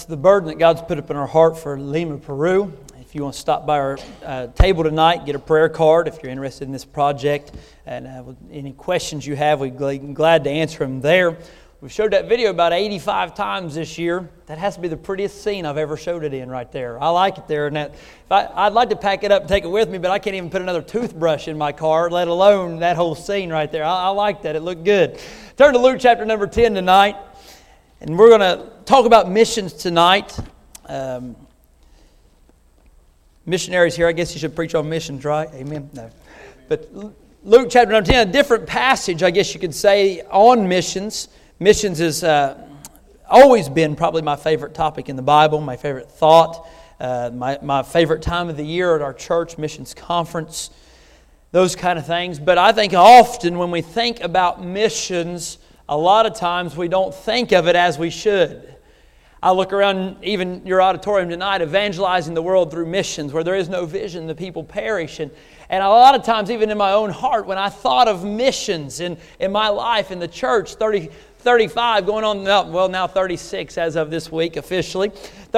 the burden that God's put up in our heart for Lima, Peru. If you want to stop by our table tonight, get a prayer card if you're interested in this project. And any questions you have, we'd be glad to answer them there. We've showed that video about 85 times this year. That has to be the prettiest scene I've ever showed it in right there. I like it there. And I'd like to pack it up and take it with me, but I can't even put another toothbrush in my car, let alone that whole scene right there. I like that. It looked good. Turn to Luke chapter number 10 tonight. And we're going to talk about missions tonight. Missionaries here, I guess you should preach on missions, right? Amen? No. But Luke chapter number 10, a different passage, I guess you could say, on missions. Missions has always been probably my favorite topic in the Bible, my favorite thought, my favorite time of the year at our church missions conference, those kind of things. But I think often when we think about missions, a lot of times we don't think of it as we should. I look around even your auditorium tonight, evangelizing the world through missions. Where there is no vision, the people perish. And a lot of times, even in my own heart, when I thought of missions in my life, in the church, 35, going on, now 36 as of this week officially,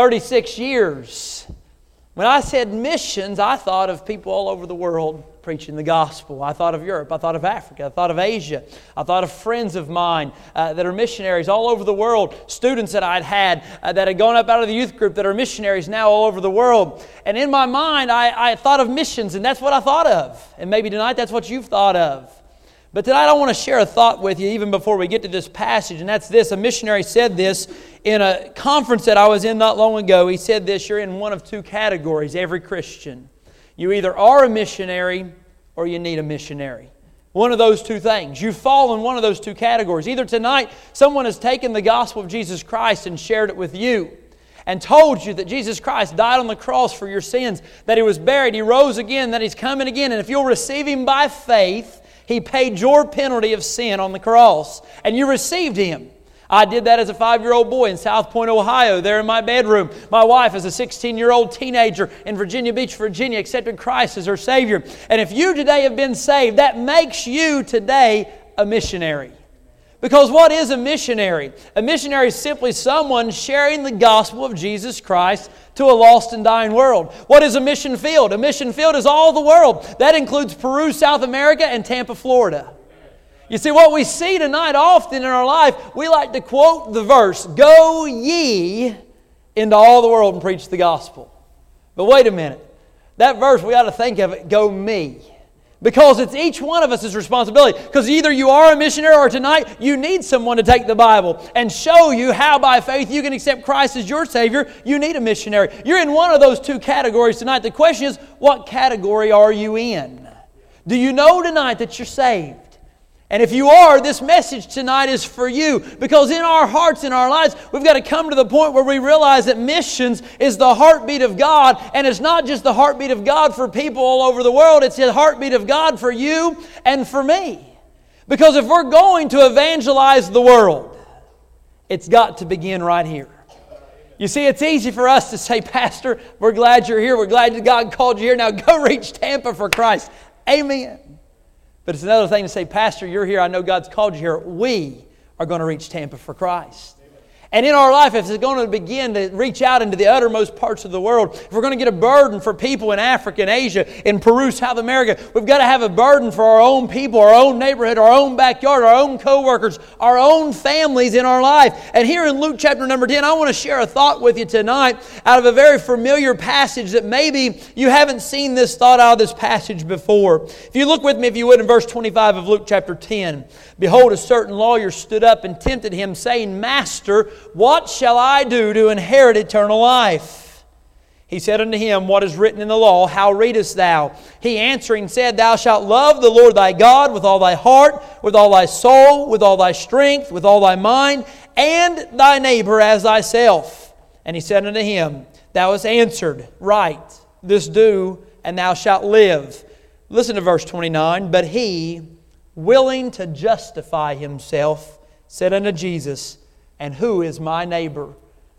36 years. When I said missions, I thought of people all over the world preaching the gospel. I thought of Europe. I thought of Africa. I thought of Asia. I thought of friends of mine that are missionaries all over the world. Students that I'd had that had gone up out of the youth group that are missionaries now all over the world. And in my mind, I thought of missions, and that's what I thought of. And maybe tonight that's what you've thought of. But tonight I want to share a thought with you even before we get to this passage, and that's this. A missionary said this in a conference that I was in not long ago. He said this: you're in one of two categories, every Christian. You either are a missionary or you need a missionary. One of those two things. You fall in one of those two categories. Either tonight someone has taken the gospel of Jesus Christ and shared it with you and told you that Jesus Christ died on the cross for your sins, that He was buried, He rose again, that He's coming again, and if you'll receive Him by faith, He paid your penalty of sin on the cross, and you received Him. I did that as a 5-year-old boy in South Point, Ohio, there in my bedroom. My wife, as a 16-year-old teenager in Virginia Beach, Virginia, accepted Christ as her Savior. And if you today have been saved, that makes you today a missionary. Because what is a missionary? A missionary is simply someone sharing the gospel of Jesus Christ to a lost and dying world. What is a mission field? A mission field is all the world. That includes Peru, South America, and Tampa, Florida. You see, what we see tonight often in our life, we like to quote the verse, "Go ye into all the world and preach the gospel." But wait a minute. That verse, we ought to think of it, "Go me." Because it's each one of us' responsibility. Because either you are a missionary or tonight you need someone to take the Bible and show you how by faith you can accept Christ as your Savior. You need a missionary. You're in one of those two categories tonight. The question is, what category are you in? Do you know tonight that you're saved? And if you are, this message tonight is for you. Because in our hearts, in our lives, we've got to come to the point where we realize that missions is the heartbeat of God. And it's not just the heartbeat of God for people all over the world. It's the heartbeat of God for you and for me. Because if we're going to evangelize the world, it's got to begin right here. You see, it's easy for us to say, "Pastor, we're glad you're here. We're glad that God called you here. Now go reach Tampa for Christ." Amen. But it's another thing to say, "Pastor, you're here. I know God's called you here. We are going to reach Tampa for Christ." And in our life, if it's going to begin to reach out into the uttermost parts of the world, if we're going to get a burden for people in Africa and Asia, in Peru, South America, we've got to have a burden for our own people, our own neighborhood, our own backyard, our own co-workers, our own families in our life. And here in Luke chapter number 10, I want to share a thought with you tonight out of a very familiar passage that maybe you haven't seen this thought out of this passage before. If you look with me, if you would, in verse 25 of Luke chapter 10. "Behold, a certain lawyer stood up and tempted Him, saying, Master, what shall I do to inherit eternal life? He said unto him, What is written in the law? How readest thou? He answering said, Thou shalt love the Lord thy God with all thy heart, with all thy soul, with all thy strength, with all thy mind, and thy neighbor as thyself. And he said unto him, Thou hast answered right. This do, and thou shalt live. Listen to verse 29. But he, willing to justify himself, said unto Jesus, And who is my neighbor?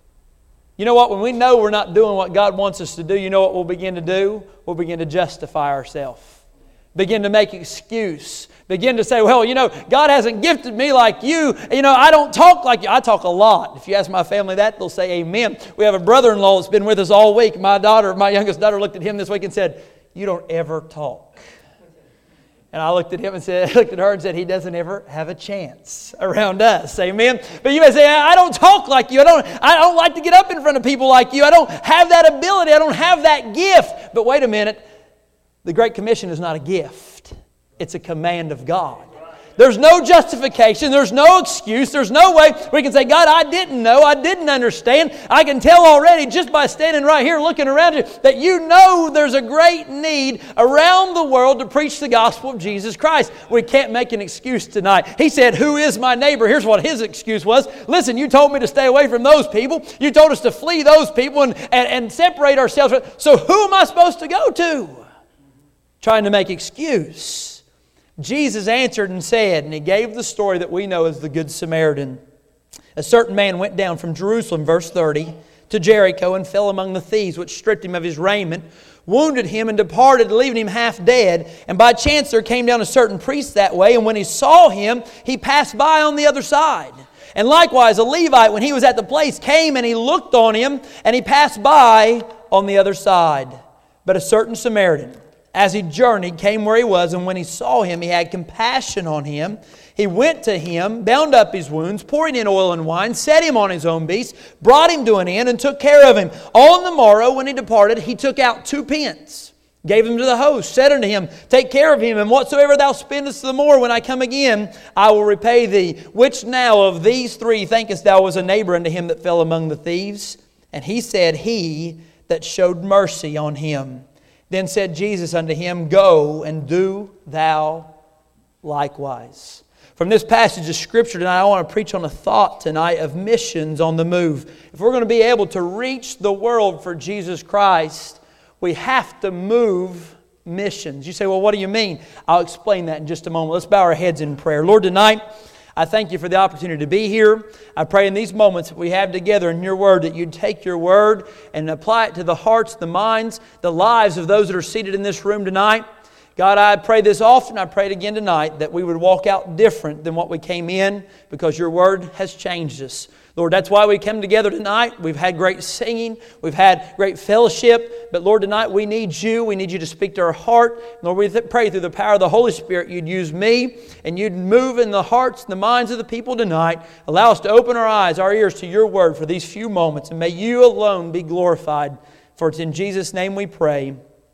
You know what? When we know we're not doing what God wants us to do, you know what we'll begin to do? We'll begin to justify ourselves. begin to make excuse, begin to say, well, God hasn't gifted me like you. I don't talk like you. I talk a lot. If you ask my family that, they'll say amen. We have a brother-in-law that's been with us all week. My youngest daughter looked at him this week and said, you don't ever talk. And I looked at him and looked at her and said, he doesn't ever have a chance around us. Amen. But you may say, I don't talk like you. I don't like to get up in front of people like you. I don't have that ability. I don't have that gift. But wait a minute. The Great Commission is not a gift. It's a command of God. There's no justification. There's no excuse. There's no way we can say, God, I didn't know. I didn't understand. I can tell already just by standing right here looking around you that you know there's a great need around the world to preach the gospel of Jesus Christ. We can't make an excuse tonight. He said, who is my neighbor? Here's what his excuse was. Listen, you told me to stay away from those people. You told us to flee those people and separate ourselves. So who am I supposed to go to? Trying to make excuse. Jesus answered and said, and He gave the story that we know as the Good Samaritan. A certain man went down from Jerusalem, verse 30, to Jericho and fell among the thieves, which stripped him of his raiment, wounded him, and departed, leaving him half dead. And by chance there came down a certain priest that way, and when he saw him, he passed by on the other side. And likewise a Levite, when he was at the place, came and he looked on him, and he passed by on the other side. But a certain Samaritan, as he journeyed, came where he was, and when he saw him, he had compassion on him. He went to him, bound up his wounds, pouring in oil and wine, set him on his own beast, brought him to an inn, and took care of him. On the morrow, when he departed, he took out 2 pence, gave them to the host, said unto him, take care of him, and whatsoever thou spendest the more, when I come again, I will repay thee. Which now of these 3 thinkest thou was a neighbor unto him that fell among the thieves? And he said, he that showed mercy on him. Then said Jesus unto him, go and do thou likewise. From this passage of Scripture tonight, I want to preach on a thought tonight of missions on the move. If we're going to be able to reach the world for Jesus Christ, we have to move missions. You say, well, what do you mean? I'll explain that in just a moment. Let's bow our heads in prayer. Lord, tonight, I thank You for the opportunity to be here. I pray in these moments that we have together in Your Word that You'd take Your Word and apply it to the hearts, the minds, the lives of those that are seated in this room tonight. God, I pray this often. I pray it again tonight that we would walk out different than what we came in because Your Word has changed us. Lord, that's why we come together tonight. We've had great singing. We've had great fellowship. But Lord, tonight we need You. We need You to speak to our heart. Lord, we pray through the power of the Holy Spirit You'd use me and You'd move in the hearts and the minds of the people tonight. Allow us to open our eyes, our ears to Your Word for these few moments. And may You alone be glorified. For it's in Jesus' name we pray.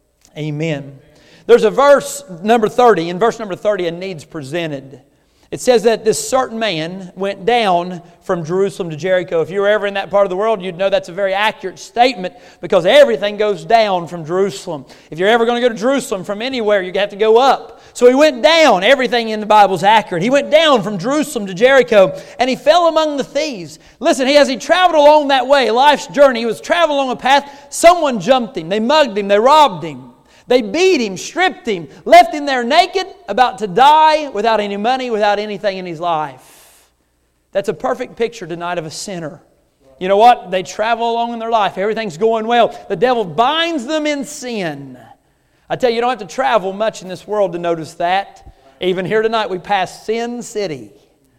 Amen. There's a verse number 30. In verse number 30, a need's presented. It says that this certain man went down from Jerusalem to Jericho. If you were ever in that part of the world, you'd know that's a very accurate statement because everything goes down from Jerusalem. If you're ever going to go to Jerusalem from anywhere, you have to go up. So he went down. Everything in the Bible is accurate. He went down from Jerusalem to Jericho and he fell among the thieves. Listen, as he traveled along that way, life's journey, he was traveling along a path. Someone jumped him. They mugged him. They robbed him. They beat him, stripped him, left him there naked, about to die, without any money, without anything in his life. That's a perfect picture tonight of a sinner. You know what? They travel along in their life. Everything's going well. The devil binds them in sin. I tell you, you don't have to travel much in this world to notice that. Even here tonight, we pass Sin City.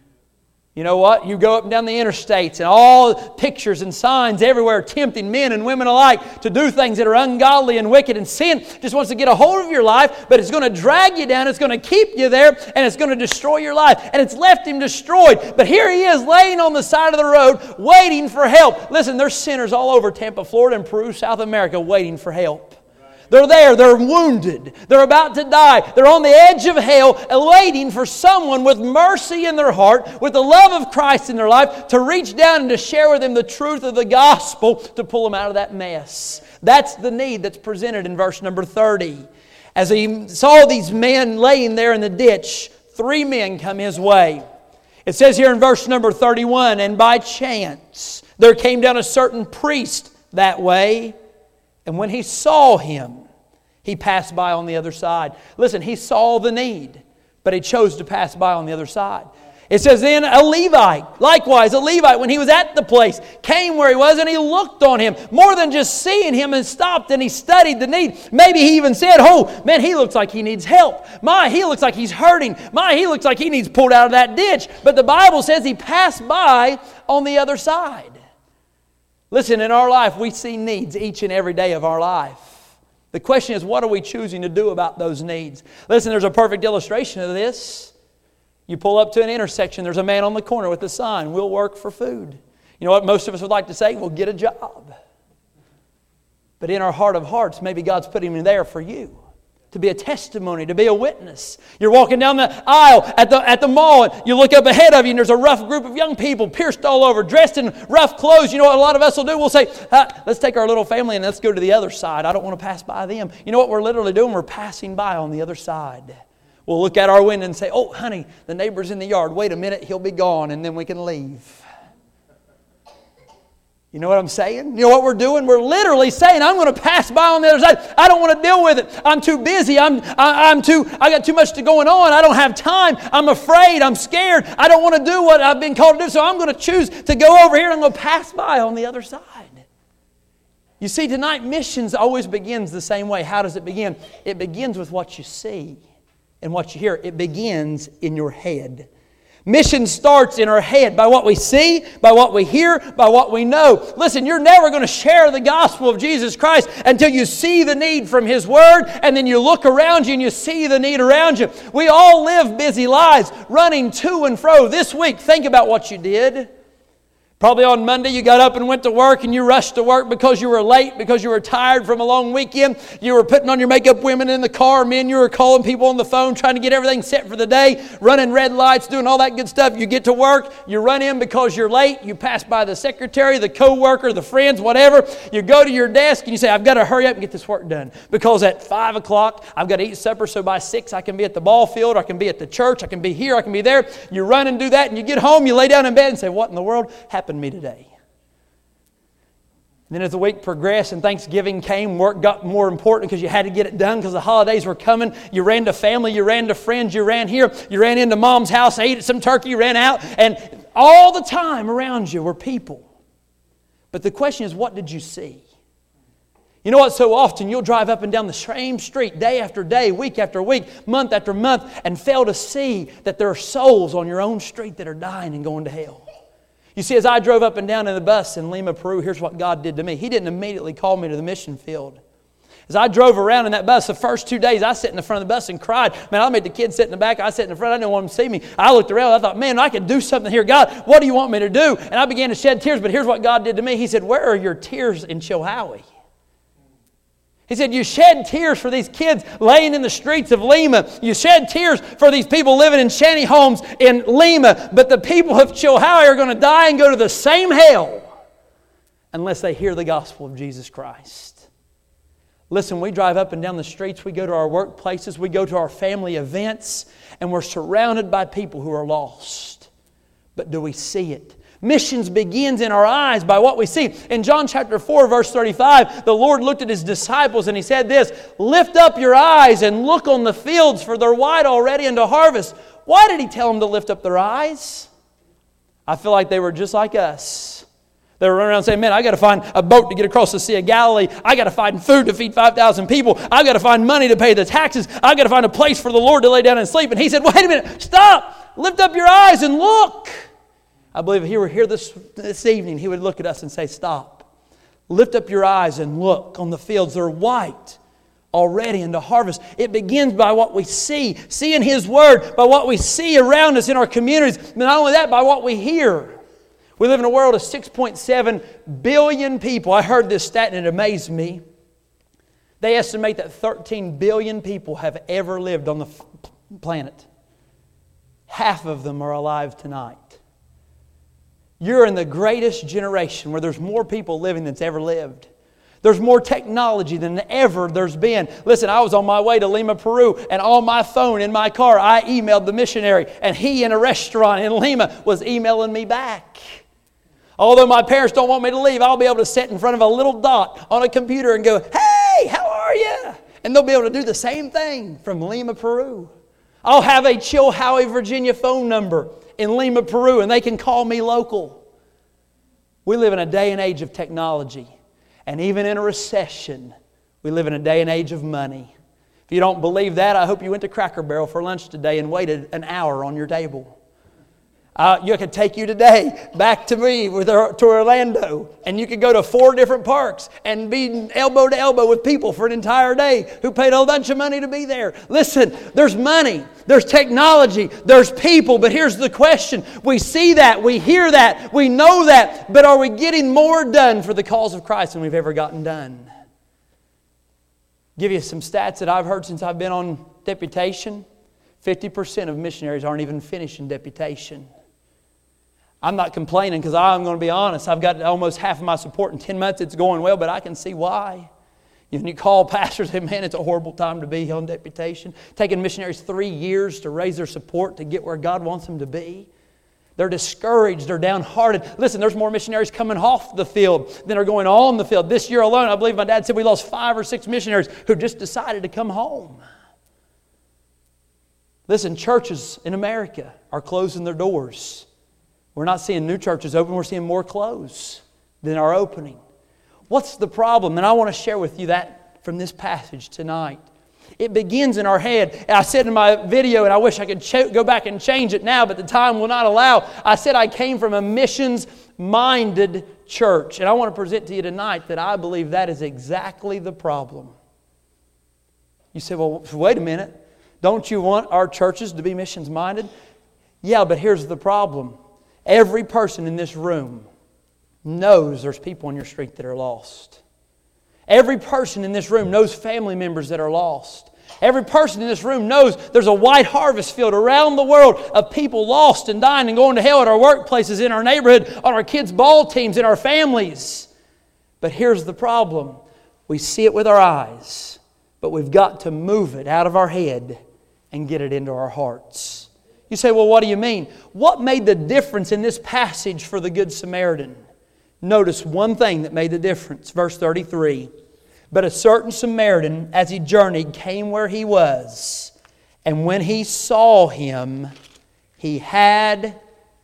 You know what? You go up and down the interstates and all pictures and signs everywhere tempting men and women alike to do things that are ungodly and wicked. And sin just wants to get a hold of your life, but it's going to drag you down. It's going to keep you there and it's going to destroy your life. And it's left him destroyed. But here he is laying on the side of the road waiting for help. Listen, there's sinners all over Tampa, Florida and Peru, South America waiting for help. They're there. They're wounded. They're about to die. They're on the edge of hell waiting for someone with mercy in their heart, with the love of Christ in their life, to reach down and to share with them the truth of the gospel to pull them out of that mess. That's the need that's presented in verse number 30. As he saw these men laying there in the ditch, 3 men come his way. It says here in verse number 31, and by chance there came down a certain priest that way, and when he saw him, he passed by on the other side. Listen, he saw the need, but he chose to pass by on the other side. It says then a Levite, likewise a Levite, when he was at the place, came where he was and he looked on him. More than just seeing him, and stopped and he studied the need. Maybe he even said, oh, man, he looks like he needs help. My, he looks like he's hurting. My, he looks like he needs pulled out of that ditch. But the Bible says he passed by on the other side. Listen, in our life, we see needs each and every day of our life. The question is, what are we choosing to do about those needs? Listen, there's a perfect illustration of this. You pull up to an intersection, there's a man on the corner with a sign, we'll work for food. You know what most of us would like to say? We'll get a job. But in our heart of hearts, maybe God's put him in there for you. To be a testimony, to be a witness. You're walking down the aisle at the mall, and you look up ahead of you, and there's a rough group of young people pierced all over, dressed in rough clothes. You know what a lot of us will do? We'll say, let's take our little family and let's go to the other side. I don't want to pass by them. You know what we're literally doing? We're passing by on the other side. We'll look out our window and say, oh, honey, the neighbor's in the yard. Wait a minute, he'll be gone, and then we can leave. You know what I'm saying? You know what we're doing? We're literally saying, I'm going to pass by on the other side. I don't want to deal with it. I'm too busy. I got too much going on. I don't have time. I'm afraid. I'm scared. I don't want to do what I've been called to do, so I'm going to choose to go over here and I'm going to pass by on the other side. You see, tonight, missions always begins the same way. How does it begin? It begins with what you see and what you hear. It begins in your head. Mission starts in our head by what we see, by what we hear, by what we know. Listen, you're never going to share the gospel of Jesus Christ until you see the need from His Word, and then you look around you and you see the need around you. We all live busy lives, running to and fro. This week, think about what you did. Probably on Monday you got up and went to work, and you rushed to work because you were late, because you were tired from a long weekend. You were putting on your makeup, women in the car, men, you were calling people on the phone, trying to get everything set for the day, running red lights, doing all that good stuff. You get to work, you run in because you're late, you pass by the secretary, the co-worker, the friends, whatever. You go to your desk and you say, I've got to hurry up and get this work done, because at 5 o'clock I've got to eat supper, so by 6 I can be at the ball field, I can be at the church, I can be here, I can be there. You run and do that, and you get home, you lay down in bed and say, what in the world happened to me today? And then as the week progressed and Thanksgiving came, work got more important because you had to get it done because the holidays were coming. You ran to family, you ran to friends, you ran here, you ran into mom's house, ate some turkey, you ran out, and all the time around you were people. But the question is, what did you see? You know what? So often you'll drive up and down the same street day after day, week after week, month after month, and fail to see that there are souls on your own street that are dying and going to hell. You see, as I drove up and down in the bus in Lima, Peru, here's what God did to me. He didn't immediately call me to the mission field. As I drove around in that bus, the first 2 days, I sat in the front of the bus and cried. Man, I made the kids sit in the back. I sat in the front. I didn't want them to see me. I looked around. I thought, man, I could do something here. God, what do you want me to do? And I began to shed tears. But here's what God did to me. He said, where are your tears in Chilhowie? He said, you shed tears for these kids laying in the streets of Lima. You shed tears for these people living in shanty homes in Lima. But the people of Chilhowie are going to die and go to the same hell unless they hear the gospel of Jesus Christ. Listen, we drive up and down the streets. We go to our workplaces. We go to our family events. And we're surrounded by people who are lost. But do we see it? Missions begins in our eyes by what we see. In John chapter 4, verse 35, the Lord looked at His disciples and He said this, lift up your eyes and look on the fields, for they're white already unto harvest. Why did He tell them to lift up their eyes? I feel like they were just like us. They were running around saying, man, I got to find a boat to get across the Sea of Galilee. I got to find food to feed 5,000 people. I got to find money to pay the taxes. I got to find a place for the Lord to lay down and sleep. And He said, wait a minute, stop. Lift up your eyes and look. I believe if He were here this evening, He would look at us and say, stop. Lift up your eyes and look on the fields. They're white already into harvest. It begins by what we see in His Word, by what we see around us in our communities. But not only that, by what we hear. We live in a world of 6.7 billion people. I heard this stat and it amazed me. They estimate that 13 billion people have ever lived on the planet. Half of them are alive tonight. You're in the greatest generation where there's more people living than's ever lived. There's more technology than ever there's been. Listen, I was on my way to Lima, Peru, and on my phone in my car, I emailed the missionary, and he in a restaurant in Lima was emailing me back. Although my parents don't want me to leave, I'll be able to sit in front of a little dot on a computer and go, hey, how are you? And they'll be able to do the same thing from Lima, Peru. I'll have a Chilhowie, Virginia phone number in Lima, Peru, and they can call me local. We live in a day and age of technology. And even in a recession, we live in a day and age of money. If you don't believe that, I hope you went to Cracker Barrel for lunch today and waited an hour on your table. You could take you today back to me to Orlando, and you could go to 4 different parks and be elbow to elbow with people for an entire day who paid a bunch of money to be there. Listen, there's money, there's technology, there's people, but here's the question. We see that, we hear that, we know that, but are we getting more done for the cause of Christ than we've ever gotten done? Give you some stats that I've heard since I've been on deputation. 50% of missionaries aren't even finishing deputation. I'm not complaining because I'm going to be honest. I've got almost half of my support in 10 months. It's going well, but I can see why. When you call pastors and say, man, it's a horrible time to be on deputation. Taking missionaries 3 years to raise their support to get where God wants them to be. They're discouraged. They're downhearted. Listen, there's more missionaries coming off the field than are going on the field. This year alone, I believe my dad said we lost 5 or 6 missionaries who just decided to come home. Listen, churches in America are closing their doors. We're not seeing new churches open. We're seeing more close than are opening. What's the problem? And I want to share with you that from this passage tonight. It begins in our head. And I said in my video, and I wish I could go back and change it now, but the time will not allow. I said I came from a missions-minded church. And I want to present to you tonight that I believe that is exactly the problem. You say, well, wait a minute. Don't you want our churches to be missions-minded? Yeah, but here's the problem. Every person in this room knows there's people on your street that are lost. Every person in this room knows family members that are lost. Every person in this room knows there's a white harvest field around the world of people lost and dying and going to hell at our workplaces, in our neighborhood, on our kids' ball teams, in our families. But here's the problem. We see it with our eyes, but we've got to move it out of our head and get it into our hearts. You say, well, what do you mean? What made the difference in this passage for the Good Samaritan? Notice one thing that made the difference. Verse 33. But a certain Samaritan, as he journeyed, came where he was. And when he saw him, he had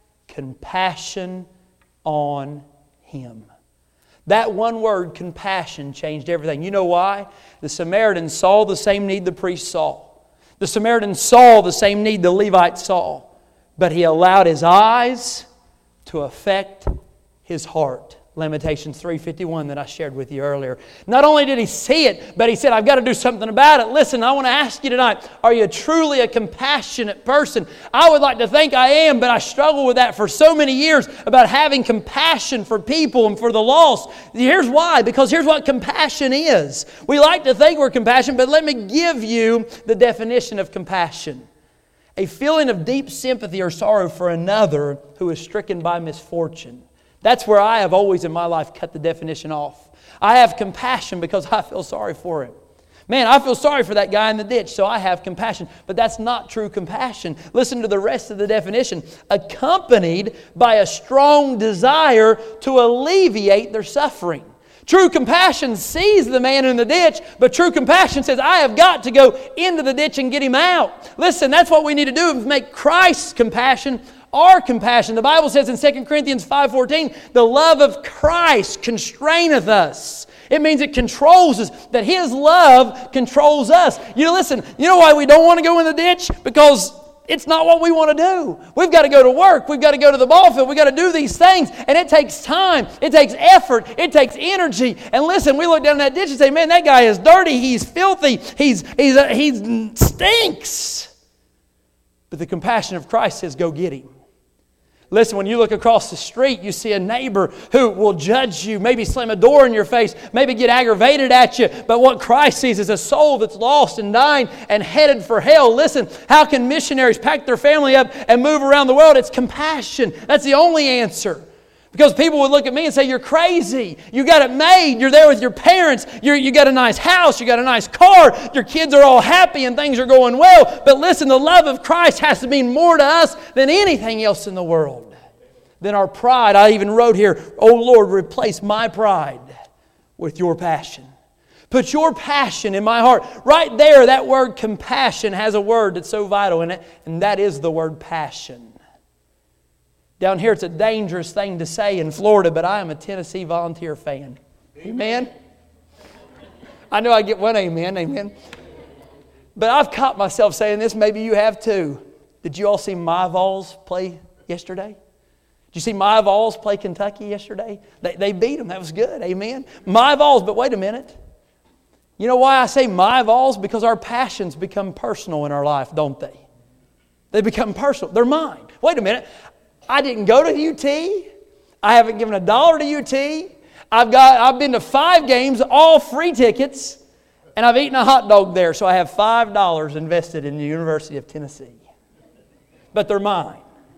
compassion on him. That one word, compassion, changed everything. You know why? The Samaritan saw the same need the priest saw. The Samaritan saw the same need the Levite saw, but he allowed his eyes to affect his heart. Lamentations 3:51 that I shared with you earlier. Not only did he see it, but he said, I've got to do something about it. Listen, I want to ask you tonight, are you truly a compassionate person? I would like to think I am, but I struggle with that for so many years about having compassion for people and for the lost. Here's why, because here's what compassion is. We like to think we're compassionate, but let me give you the definition of compassion. A feeling of deep sympathy or sorrow for another who is stricken by misfortune. That's where I have always in my life cut the definition off. I have compassion because I feel sorry for him. Man, I feel sorry for that guy in the ditch, so I have compassion. But that's not true compassion. Listen to the rest of the definition. Accompanied by a strong desire to alleviate their suffering. True compassion sees the man in the ditch, but true compassion says, I have got to go into the ditch and get him out. Listen, that's what we need to do, is make Christ's compassion our compassion. The Bible says in 2 Corinthians 5:14, the love of Christ constraineth us. It means it controls us, that His love controls us. You know why we don't want to go in the ditch? Because it's not what we want to do. We've got to go to work. We've got to go to the ball field. We've got to do these things. And it takes time. It takes effort. It takes energy. And listen, we look down that ditch and say, man, that guy is dirty. He's filthy. He stinks. But the compassion of Christ says, go get him. Listen, when you look across the street, you see a neighbor who will judge you, maybe slam a door in your face, maybe get aggravated at you. But what Christ sees is a soul that's lost and dying and headed for hell. Listen, how can missionaries pack their family up and move around the world? It's compassion. That's the only answer. Because people would look at me and say, you're crazy. You got it made. You're there with your parents. You got a nice house. You got a nice car. Your kids are all happy and things are going well. But listen, the love of Christ has to mean more to us than anything else in the world. Than our pride. I even wrote here, oh Lord, replace my pride with your passion. Put your passion in my heart. Right there, that word compassion has a word that's so vital in it, and that is the word passion. Down here, it's a dangerous thing to say in Florida, but I am a Tennessee Volunteer fan. Amen? I know I get one amen, amen. But I've caught myself saying this, maybe you have too. Did you all see my Vols play yesterday? Did you see my Vols play Kentucky yesterday? They beat them. That was good. Amen. My Vols, but wait a minute. You know why I say my Vols? Because our passions become personal in our life, don't they? They become personal. They're mine. Wait a minute. I didn't go to UT. I haven't given $1 to UT. I've been to 5 games, all free tickets, and I've eaten a hot dog there. So I have $5 invested in the University of Tennessee. But they're mine.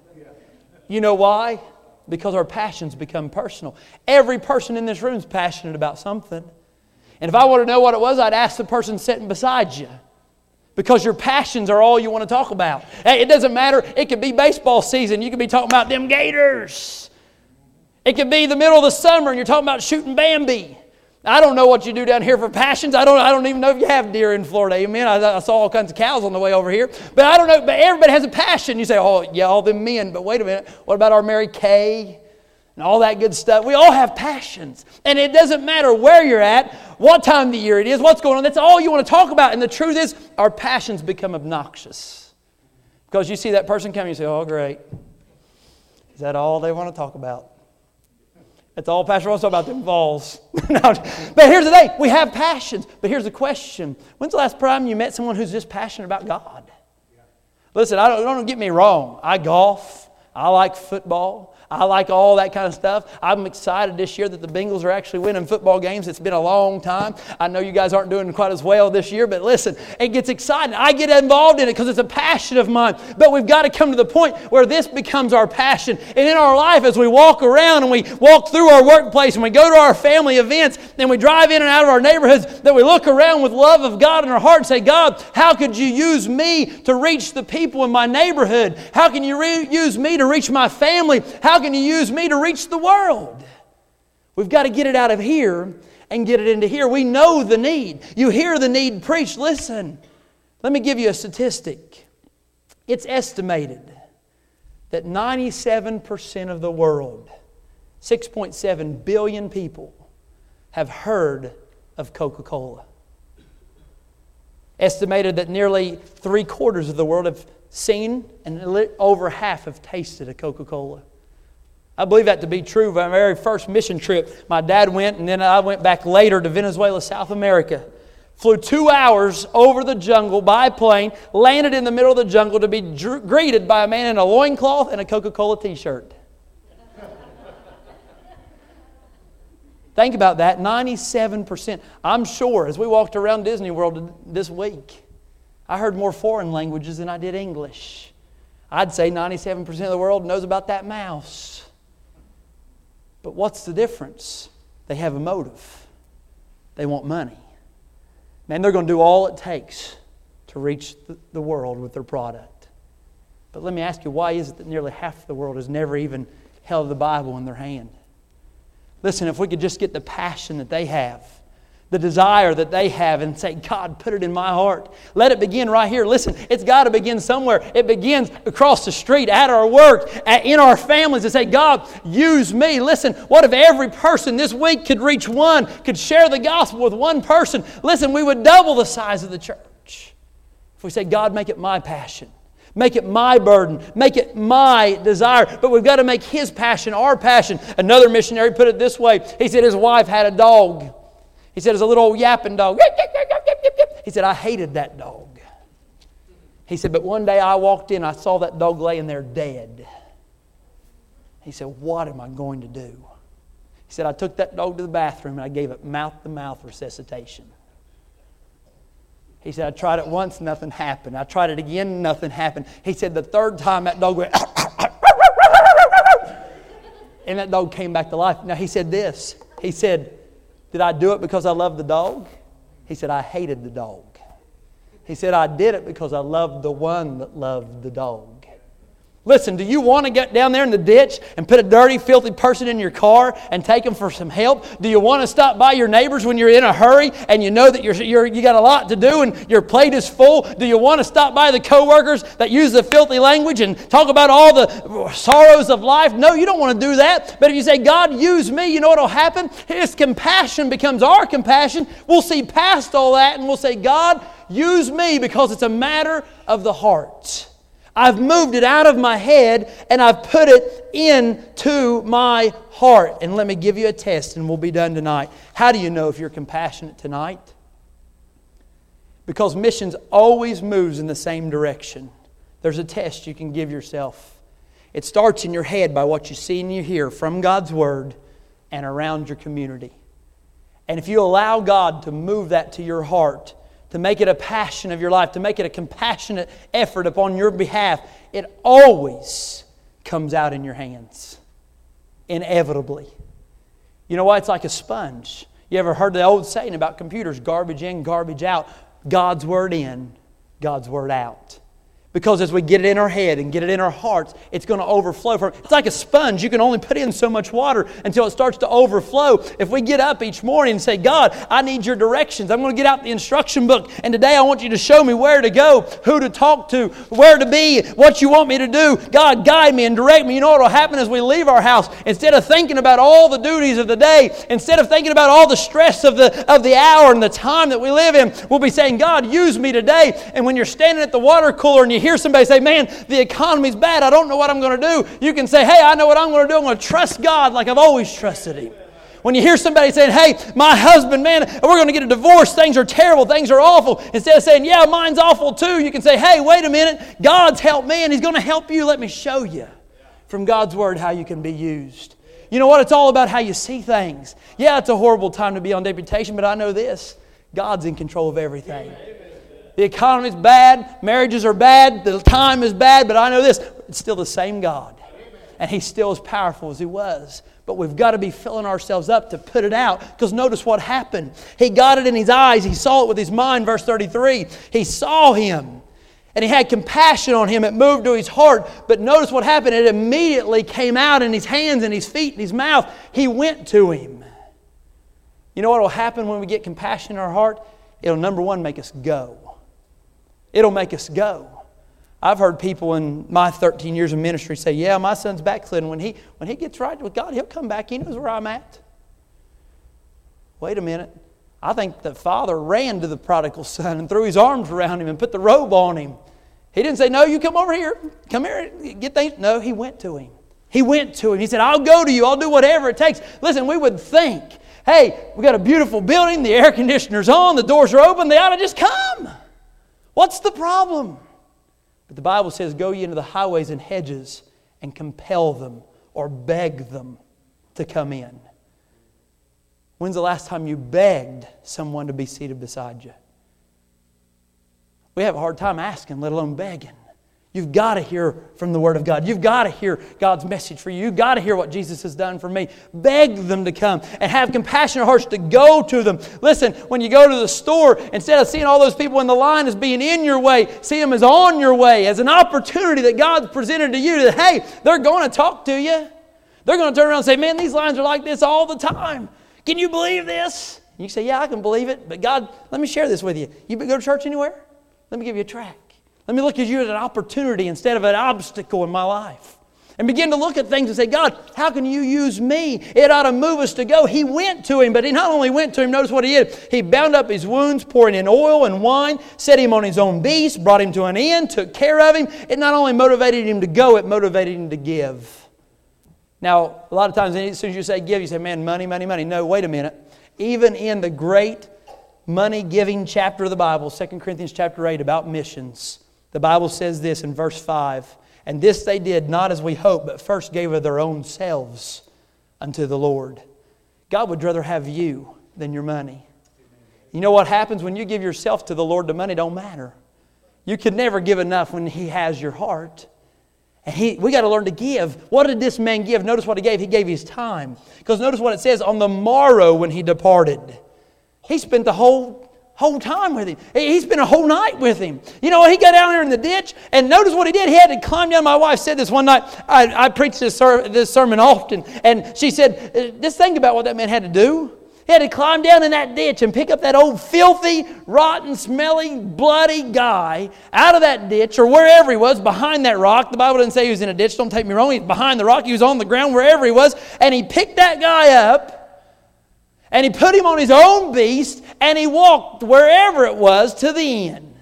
You know why? Because our passions become personal. Every person in this room is passionate about something. And if I want to know what it was, I'd ask the person sitting beside you. Because your passions are all you want to talk about. Hey, it doesn't matter. It could be baseball season. You could be talking about them Gators. It could be the middle of the summer and you're talking about shooting Bambi. I don't know what you do down here for passions. I don't even know if you have deer in Florida. Amen. I saw all kinds of cows on the way over here. But I don't know. But everybody has a passion. You say, oh, yeah, all them men. But wait a minute. What about our Mary Kay and all that good stuff? We all have passions. And it doesn't matter where you're at, what time of the year it is, what's going on. That's all you want to talk about. And the truth is, our passions become obnoxious. Because you see that person come, you say, oh, great. Is that all they want to talk about? That's all Pastor wants to talk about, them Vols. But here's the thing. We have passions. But here's the question. When's the last time you met someone who's just passionate about God? Listen, don't get me wrong. I golf. I like football. I like all that kind of stuff. I'm excited this year that the Bengals are actually winning football games. It's been a long time. I know you guys aren't doing quite as well this year, but listen, it gets exciting. I get involved in it because it's a passion of mine. But we've got to come to the point where this becomes our passion. And in our life, as we walk around and we walk through our workplace and we go to our family events and we drive in and out of our neighborhoods, that we look around with love of God in our heart and say, God, how could you use me to reach the people in my neighborhood? How can you use me to reach my family? How can you use me to reach the world? We've got to get it out of here and get it into here. We know the need. You hear the need preached. Listen, let me give you a statistic. It's estimated that 97% of the world, 6.7 billion people, have heard of Coca-Cola. Estimated that nearly 3/4 of the world have seen and over half have tasted a Coca-Cola. I believe that to be true. My very first mission trip, my dad went, and then I went back later to Venezuela, South America. Flew 2 hours over the jungle by plane, landed in the middle of the jungle to be greeted by a man in a loincloth and a Coca-Cola t-shirt. Think about that, 97%. I'm sure as we walked around Disney World this week, I heard more foreign languages than I did English. I'd say 97% of the world knows about that mouse. But what's the difference? They have a motive. They want money. Man, they're going to do all it takes to reach the world with their product. But let me ask you, why is it that nearly half the world has never even held the Bible in their hand? Listen, if we could just get the passion that they have, the desire that they have, and say, God, put it in my heart. Let it begin right here. Listen, it's got to begin somewhere. It begins across the street, at our work, in our families, to say, God, use me. Listen, what if every person this week could reach one, could share the gospel with one person? Listen, we would double the size of the church. If we say, God, make it my passion. Make it my burden. Make it my desire. But we've got to make His passion our passion. Another missionary put it this way. He said his wife had a dog. He said, it's a little old yapping dog. He said, I hated that dog. He said, but one day I walked in, I saw that dog laying there dead. He said, what am I going to do? He said, I took that dog to the bathroom and I gave it mouth-to-mouth resuscitation. He said, I tried it once, nothing happened. I tried it again, nothing happened. He said, the third time that dog went, and that dog came back to life. Now he said this. He said, did I do it because I loved the dog? He said, I hated the dog. He said, I did it because I loved the one that loved the dog. Listen, do you want to get down there in the ditch and put a dirty, filthy person in your car and take them for some help? Do you want to stop by your neighbors when you're in a hurry and you know that you got a lot to do and your plate is full? Do you want to stop by the coworkers that use the filthy language and talk about all the sorrows of life? No, you don't want to do that. But if you say, God, use me, you know what will happen? His compassion becomes our compassion. We'll see past all that and we'll say, God, use me, because it's a matter of the heart. I've moved it out of my head and I've put it into my heart. And let me give you a test and we'll be done tonight. How do you know if you're compassionate tonight? Because missions always moves in the same direction. There's a test you can give yourself. It starts in your head by what you see and you hear from God's Word and around your community. And if you allow God to move that to your heart, to make it a passion of your life, to make it a compassionate effort upon your behalf, it always comes out in your hands. Inevitably. You know why? It's like a sponge. You ever heard the old saying about computers, garbage in, garbage out? God's Word in, God's Word out. Because as we get it in our head and get it in our hearts, it's going to overflow. It's like a sponge. You can only put in so much water until it starts to overflow. If we get up each morning and say, God, I need your directions. I'm going to get out the instruction book. And today I want you to show me where to go, who to talk to, where to be, what you want me to do. God, guide me and direct me. You know what will happen as we leave our house? Instead of thinking about all the duties of the day, instead of thinking about all the stress of the hour and the time that we live in, we'll be saying, God, use me today. And when you're standing at the water cooler and you hear somebody say, man, the economy's bad, I don't know what I'm going to do. You can say, hey, I know what I'm going to do. I'm going to trust God like I've always trusted Him. When you hear somebody saying, hey, my husband, man, we're going to get a divorce, things are terrible, things are awful, instead of saying, yeah, mine's awful too, you can say, hey, wait a minute, God's helped me and He's going to help you. Let me show you from God's Word how you can be used. You know what? It's all about how you see things. Yeah, it's a horrible time to be on deputation, but I know this, God's in control of everything. The economy's bad, marriages are bad, the time is bad, but I know this, it's still the same God. And He's still as powerful as He was. But we've got to be filling ourselves up to put it out. Because notice what happened. He got it in his eyes. He saw it with his mind, verse 33. He saw him. And he had compassion on him. It moved to his heart. But notice what happened. It immediately came out in his hands and his feet and his mouth. He went to him. You know what will happen when we get compassion in our heart? It'll, number one, make us go. It'll make us go. I've heard people in my 13 years of ministry say, yeah, my son's backslidden. When he gets right with God, he'll come back. He knows where I'm at. Wait a minute. I think the father ran to the prodigal son and threw his arms around him and put the robe on him. He didn't say, no, you come over here. Come here, get things. No, he went to him. He went to him. He said, I'll go to you. I'll do whatever it takes. Listen, we would think, hey, we got a beautiful building. The air conditioner's on. The doors are open. They ought to just come. What's the problem? But the Bible says, go ye into the highways and hedges and compel them or beg them to come in. When's the last time you begged someone to be seated beside you? We have a hard time asking, let alone begging. You've got to hear from the Word of God. You've got to hear God's message for you. You've got to hear what Jesus has done for me. Beg them to come and have compassionate hearts to go to them. Listen, when you go to the store, instead of seeing all those people in the line as being in your way, see them as on your way, as an opportunity that God's presented to you that, hey, they're going to talk to you. They're going to turn around and say, man, these lines are like this all the time. Can you believe this? You say, yeah, I can believe it. But God, let me share this with you. You go to church anywhere? Let me give you a tract. Let me look at you as an opportunity instead of an obstacle in my life. And begin to look at things and say, God, how can you use me? It ought to move us to go. He went to him, but he not only went to him, notice what he did. He bound up his wounds, pouring in oil and wine, set him on his own beast, brought him to an inn, took care of him. It not only motivated him to go, it motivated him to give. Now, a lot of times, as soon as you say give, you say, man, money, money, money. No, wait a minute. Even in the great money-giving chapter of the Bible, 2 Corinthians chapter 8, about missions, the Bible says this in verse 5, and this they did not as we hoped, but first gave of their own selves unto the Lord. God would rather have you than your money. You know what happens when you give yourself to the Lord? The money don't matter. You could never give enough when He has your heart. And we got to learn to give. What did this man give? Notice what he gave. He gave his time. Because notice what it says, on the morrow when he departed. He spent the whole whole time with him. He spent a whole night with him. You know, he got down there in the ditch, and notice what he did. He had to climb down. My wife said this one night. I preached this sermon often, and she said, just think about what that man had to do. He had to climb down in that ditch and pick up that old filthy, rotten, smelly, bloody guy out of that ditch or wherever he was, behind that rock. The Bible doesn't say he was in a ditch. Don't take me wrong. He was behind the rock. He was on the ground wherever he was. And he picked that guy up and he put him on his own beast and he walked wherever it was to the inn.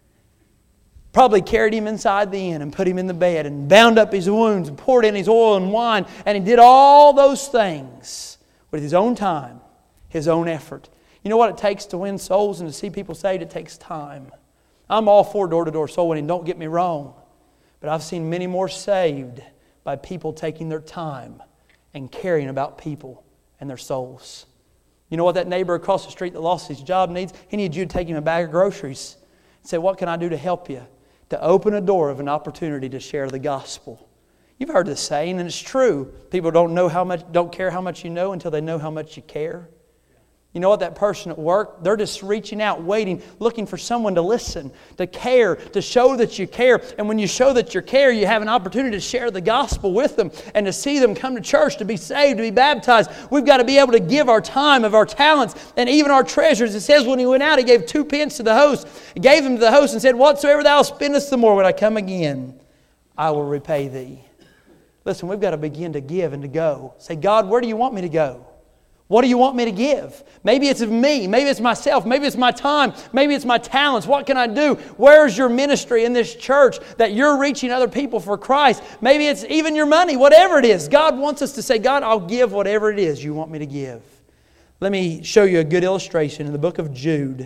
Probably carried him inside the inn and put him in the bed and bound up his wounds and poured in his oil and wine. And he did all those things with his own time. His own effort. You know what it takes to win souls and to see people saved? It takes time. I'm all for door-to-door soul winning, don't get me wrong. But I've seen many more saved by people taking their time and caring about people and their souls. You know what that neighbor across the street that lost his job needs? He needs you to take him a bag of groceries. And say, what can I do to help you? To open a door of an opportunity to share the gospel. You've heard this saying, and it's true. People don't care how much you know until they know how much you care. You know what, that person at work, they're just reaching out, waiting, looking for someone to listen, to care, to show that you care. And when you show that you care, you have an opportunity to share the gospel with them and to see them come to church, to be saved, to be baptized. We've got to be able to give our time, of our talents, and even our treasures. It says when he went out, he gave 2 pence to the host. He gave them to the host and said, whatsoever thou spendest the more, when I come again, I will repay thee. Listen, we've got to begin to give and to go. Say, God, where do you want me to go? What do you want me to give? Maybe it's of me. Maybe it's myself. Maybe it's my time. Maybe it's my talents. What can I do? Where's your ministry in this church that you're reaching other people for Christ? Maybe it's even your money. Whatever it is. God wants us to say, God, I'll give whatever it is you want me to give. Let me show you a good illustration in the book of Jude.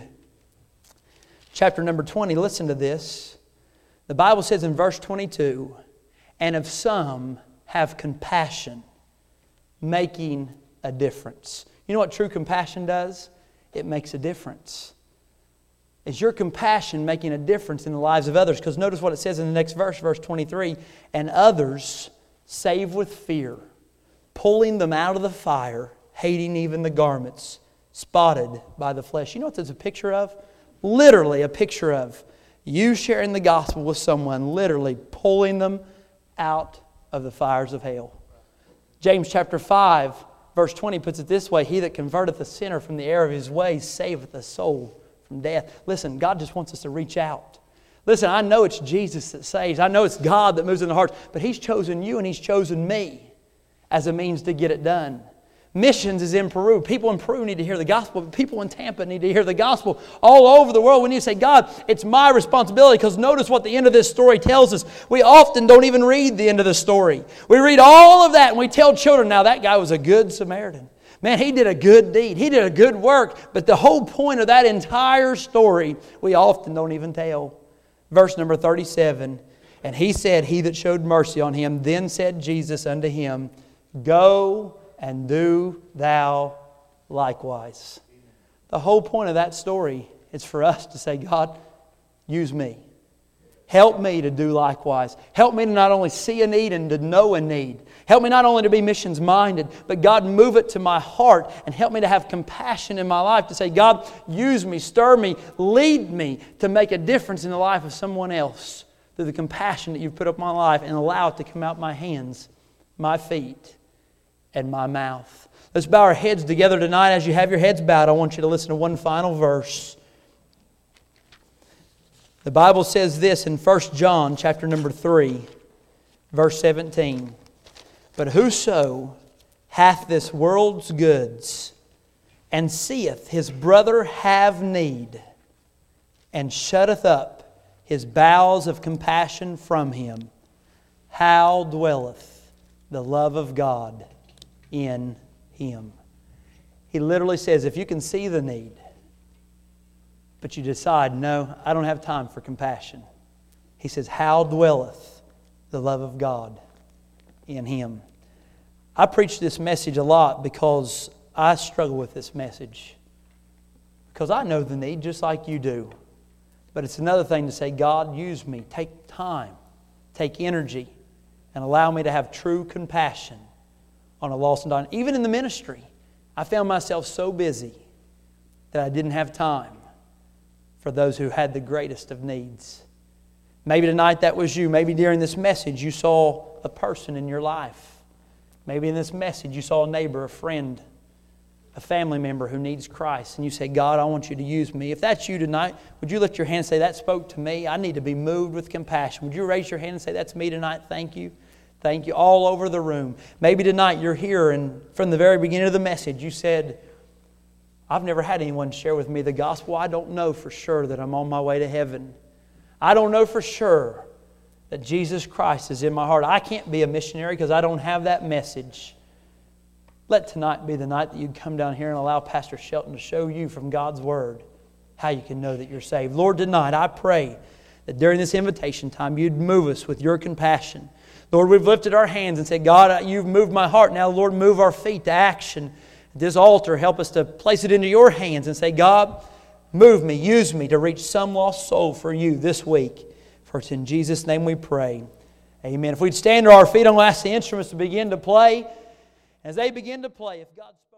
Chapter number 20. Listen to this. The Bible says in verse 22, and of some have compassion, making a difference. You know what true compassion does? It makes a difference. Is your compassion making a difference in the lives of others? Because notice what it says in the next verse, verse 23. And others save with fear, pulling them out of the fire, hating even the garments, spotted by the flesh. You know what that's a picture of? Literally a picture of you sharing the gospel with someone, literally pulling them out of the fires of hell. James chapter 5, verse 20 puts it this way, he that converteth a sinner from the error of his ways saveth a soul from death. Listen, God just wants us to reach out. Listen, I know it's Jesus that saves. I know it's God that moves in the hearts. But He's chosen you and He's chosen me as a means to get it done. Missions is in Peru. People in Peru need to hear the gospel. But people in Tampa need to hear the gospel. All over the world, when you say, God, it's my responsibility. Because notice what the end of this story tells us. We often don't even read the end of the story. We read all of that and we tell children, now that guy was a good Samaritan. Man, he did a good deed. He did a good work. But the whole point of that entire story, we often don't even tell. Verse number 37, and he said, he that showed mercy on him, then said Jesus unto him, go and do thou likewise. The whole point of that story is for us to say, God, use me. Help me to do likewise. Help me to not only see a need and to know a need. Help me not only to be missions minded, but God, move it to my heart and help me to have compassion in my life to say, God, use me, stir me, lead me to make a difference in the life of someone else through the compassion that you've put up my life and allow it to come out my hands, my feet, and my mouth. Let's bow our heads together tonight. As you have your heads bowed, I want you to listen to one final verse. The Bible says this in 1 John chapter number 3, verse 17. But whoso hath this world's goods, and seeth his brother have need, and shutteth up his bowels of compassion from him, how dwelleth the love of God in him? He literally says, if you can see the need, but you decide, no, I don't have time for compassion. He says, how dwelleth the love of God in him? I preach this message a lot because I struggle with this message. Because I know the need just like you do. But it's another thing to say, God, use me. Take time, take energy, and allow me to have true compassion on a lost and dying. Even in the ministry, I found myself so busy that I didn't have time for those who had the greatest of needs. Maybe tonight that was you. Maybe during this message you saw a person in your life. Maybe in this message you saw a neighbor, a friend, a family member who needs Christ. And you say, God, I want you to use me. If that's you tonight, would you lift your hand and say, that spoke to me? I need to be moved with compassion. Would you raise your hand and say, that's me tonight? Thank you. Thank you. All over the room. Maybe tonight you're here and from the very beginning of the message you said, I've never had anyone share with me the gospel. I don't know for sure that I'm on my way to heaven. I don't know for sure that Jesus Christ is in my heart. I can't be a missionary because I don't have that message. Let tonight be the night that you come down here and allow Pastor Shelton to show you from God's Word how you can know that you're saved. Lord, tonight I pray that during this invitation time you'd move us with your compassion. Lord, we've lifted our hands and said, God, you've moved my heart. Now, Lord, move our feet to action. At this altar, help us to place it into your hands and say, God, move me, use me to reach some lost soul for you this week. For it's in Jesus' name we pray. Amen. If we'd stand to our feet, I'm going to ask the instruments to begin to play. As they begin to play, if God spoke